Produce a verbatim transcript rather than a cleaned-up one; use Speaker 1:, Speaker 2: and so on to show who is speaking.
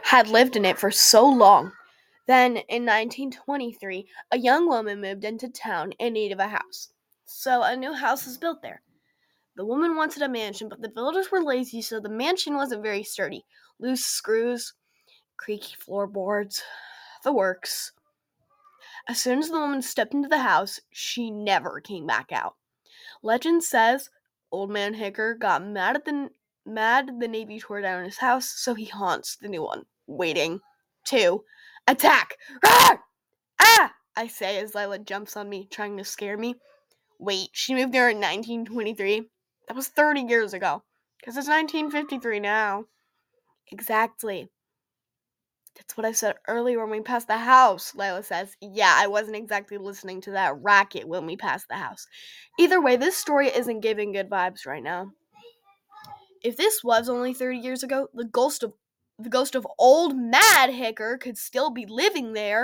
Speaker 1: had lived in it for so long. Then, in nineteen twenty-three, a young woman moved into town in need of a house. So, a new house was built there. The woman wanted a mansion, but the builders were lazy, so the mansion wasn't very sturdy. Loose screws, creaky floorboards, the works. As soon as the woman stepped into the house, she never came back out. Legend says Old Man Hicker got mad at the mad the Navy tore down his house, so he haunts the new one, waiting to attack. Rawr! Ah! I say as Lila jumps on me, trying to scare me. Wait, she moved there in nineteen twenty-three? That was thirty years ago, because it's nineteen fifty-three now. Exactly. That's what I said earlier when we passed the house, Lila says. Yeah, I wasn't exactly listening to that racket when we passed the house. Either way, this story isn't giving good vibes right now. If this was only thirty years ago, the ghost of the ghost of Old Mad Hicker could still be living there.